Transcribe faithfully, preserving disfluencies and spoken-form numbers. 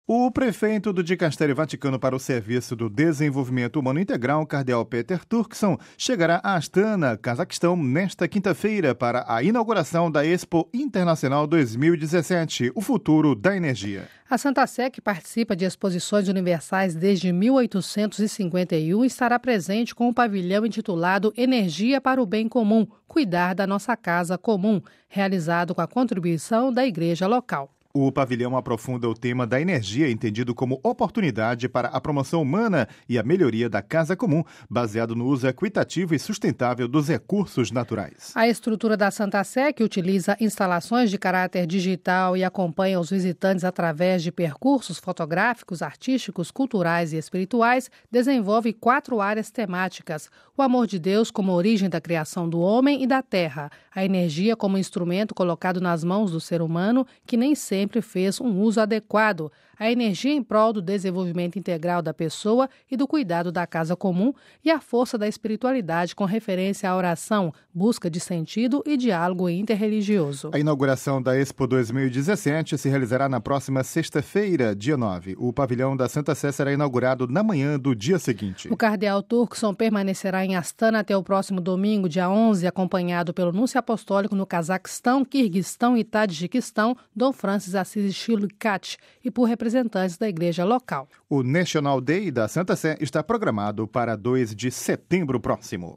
O prefeito do Dicastério Vaticano para o Serviço do Desenvolvimento Humano Integral, cardeal Peter Turkson, chegará a Astana, Cazaquistão, nesta quinta-feira para a inauguração da Expo Internacional dois mil e dezessete, o futuro da energia. A Santa Sé, que participa de exposições universais desde mil oitocentos e cinquenta e um, estará presente com um pavilhão intitulado Energia para o Bem Comum, Cuidar da Nossa Casa Comum, realizado com a contribuição da igreja local. O pavilhão aprofunda o tema da energia, entendido como oportunidade para a promoção humana e a melhoria da casa comum, baseado no uso equitativo e sustentável dos recursos naturais. A estrutura da Santa Sé, que utiliza instalações de caráter digital e acompanha os visitantes através de percursos fotográficos, artísticos, culturais e espirituais, desenvolve quatro áreas temáticas: o amor de Deus como origem da criação do homem e da terra, a energia como instrumento colocado nas mãos do ser humano, que nem sempre sempre fez um uso adequado, a energia em prol do desenvolvimento integral da pessoa e do cuidado da casa comum e a força da espiritualidade com referência à oração, busca de sentido e diálogo interreligioso. A inauguração da Expo dois mil e dezessete se realizará na próxima sexta-feira, dia nove. O pavilhão da Santa Sé será inaugurado na manhã do dia seguinte. O cardeal Turkson permanecerá em Astana até o próximo domingo, dia onze, acompanhado pelo núncio apostólico no Cazaquistão, Quirguistão e Tadjiquistão, Dom Francis Assis Chilukach, e por representantes da igreja local. O National Day da Santa Sé está programado para dois de setembro próximo.